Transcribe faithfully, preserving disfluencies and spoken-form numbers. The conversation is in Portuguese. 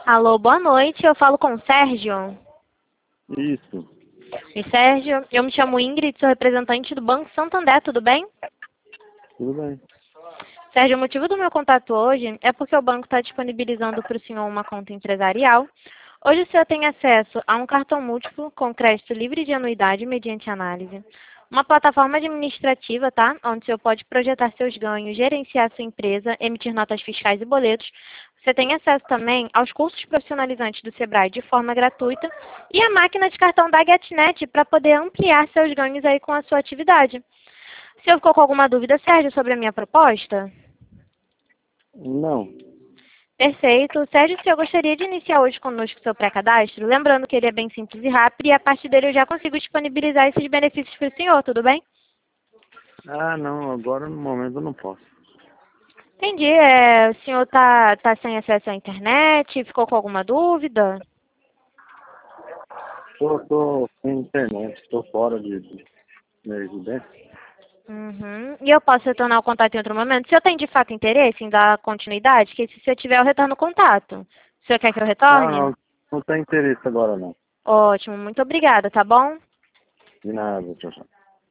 Alô, boa noite. Eu falo com o Sérgio. Isso. E Sérgio, eu me chamo Ingrid, sou representante do Banco Santander, tudo bem? Tudo bem. Sérgio, o motivo do meu contato hoje é porque o banco está disponibilizando para o senhor uma conta empresarial. Hoje o senhor tem acesso a um cartão múltiplo com crédito livre de anuidade mediante análise. Uma plataforma administrativa, tá? Onde o senhor pode projetar seus ganhos, gerenciar sua empresa, emitir notas fiscais e boletos. Você tem acesso também aos cursos profissionalizantes do Sebrae de forma gratuita e a máquina de cartão da GetNet para poder ampliar seus ganhos aí com a sua atividade. O senhor ficou com alguma dúvida, Sérgio, sobre a minha proposta? Não. Perfeito. Sérgio, se eu gostaria de iniciar hoje conosco o seu pré-cadastro, lembrando que ele é bem simples e rápido e a partir dele eu já consigo disponibilizar esses benefícios para o senhor, tudo bem? Ah, não. Agora no momento eu não posso. Entendi. É, o senhor está tá sem acesso à internet? Ficou com alguma dúvida? Tô, tô sem internet. Tô fora de, de minha residência. Uhum. E eu posso retornar o contato em outro momento? O senhor tem de fato interesse em dar continuidade? Que se eu tiver, eu retorno o contato. O senhor quer que eu Ah, retorne? não. Não tem interesse agora não. Ótimo, muito obrigada, tá bom? De nada, tchau, tchau.